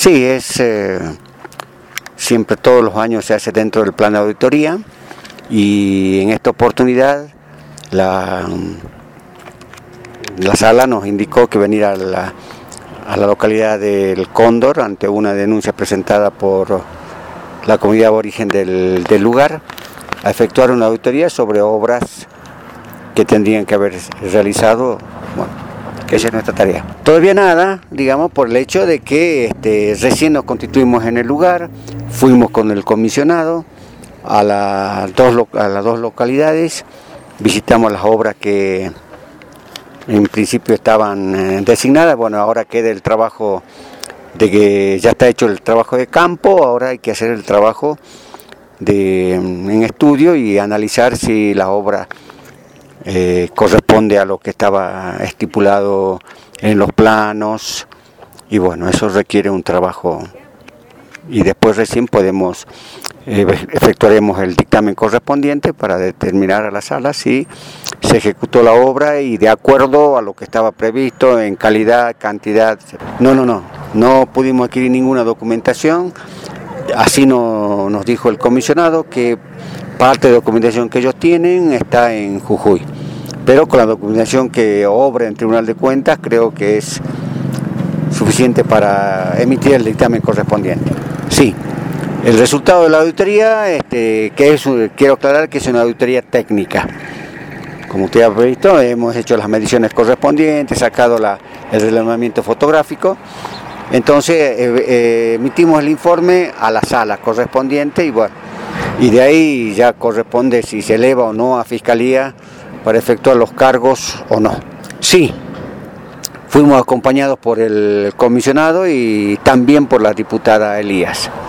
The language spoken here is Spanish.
Sí, siempre todos los años se hace dentro del plan de auditoría y en esta oportunidad la sala nos indicó que venir a la localidad del Cóndor ante una denuncia presentada por la comunidad aborigen del lugar a efectuar una auditoría sobre obras que tendrían que haber realizado, bueno, que esa es nuestra tarea. Todavía nada, digamos, por el hecho de que recién nos constituimos en el lugar, fuimos con el comisionado a las dos localidades, visitamos las obras que en principio estaban designadas. Bueno, ahora queda el trabajo de que ya está hecho el trabajo de campo, ahora hay que hacer el trabajo en estudio y analizar si la obra corresponde a lo que estaba estipulado en los planos, y bueno, eso requiere un trabajo y después recién efectuaremos el dictamen correspondiente para determinar a la sala si se ejecutó la obra y de acuerdo a lo que estaba previsto en calidad, cantidad. No pudimos adquirir ninguna documentación, así nos dijo el comisionado que parte de documentación que ellos tienen está en Jujuy, pero con la documentación que obra en Tribunal de Cuentas creo que es suficiente para emitir el dictamen correspondiente. Sí, el resultado de la auditoría, quiero aclarar que es una auditoría técnica. Como usted ha visto, hemos hecho las mediciones correspondientes, sacado el relevamiento fotográfico. Entonces emitimos el informe a la sala correspondiente y bueno, y de ahí ya corresponde si se eleva o no a Fiscalía para efectuar los cargos o no. Sí, fuimos acompañados por el comisionado y también por la diputada Elías.